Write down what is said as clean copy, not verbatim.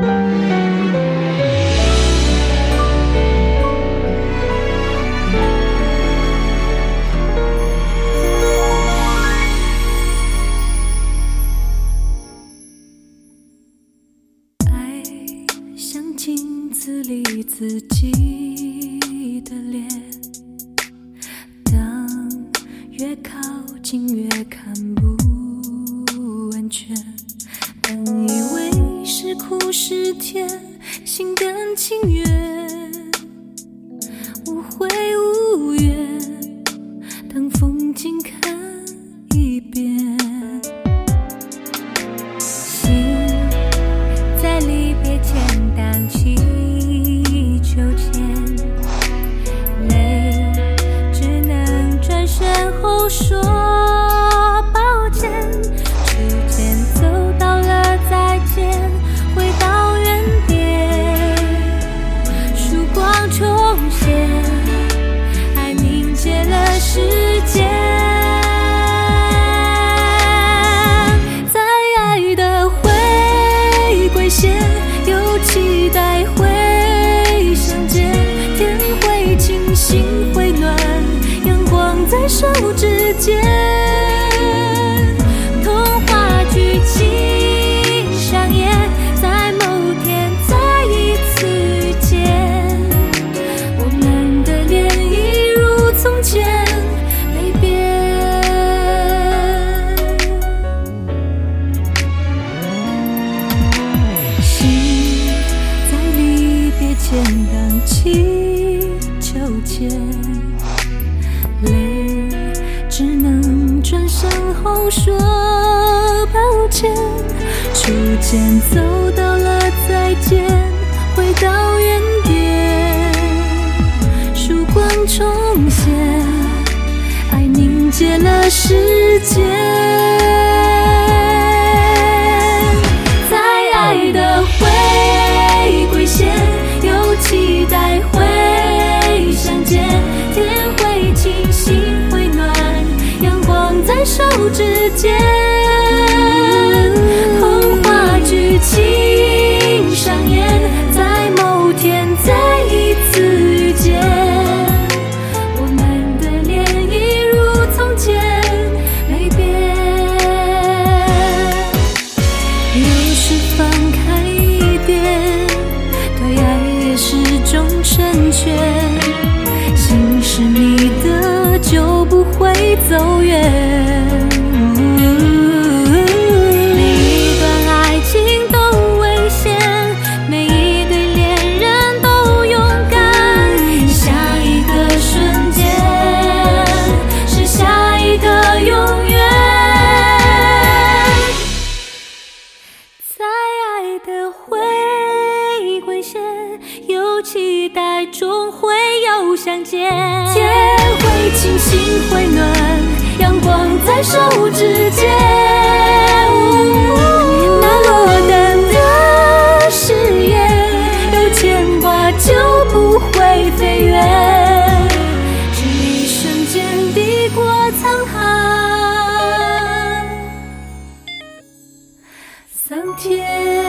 镜子里自己的脸，当越靠近越看不完全。本以为是苦是甜，心甘情愿，无悔无怨，当风景看一遍。心在离别前荡气秋千，泪只能转身后说抱歉。时间走到了再见，回到原点，曙光重现，爱凝结了时间。在爱的回归线，有期待会相见，天会晴，心会暖，阳光在手指间。童话剧情上演，在某天再一次遇见，我们的脸一如从前没变。心在离别前荡气秋千，泪只能转身后说抱歉。初见走到了再见，回到原点，曙光重现，爱凝结了时间。在爱的回归线，有期待会相见，天会晴，心会暖，阳光在手指间。童话剧情上演，在某天再一次遇见，我们的脸一如从前没变。有时放开一点，对爱也是种成全。心是你的，就不会走远。每一段爱情都危险，每一对恋人都勇敢。下一个瞬间是下一个永远。在爱的回归线，有期待终会有相见，天会晴，心会暖，阳光在手指间。那落单的誓言，有牵挂就不会飞远，只一瞬间抵过沧海桑田。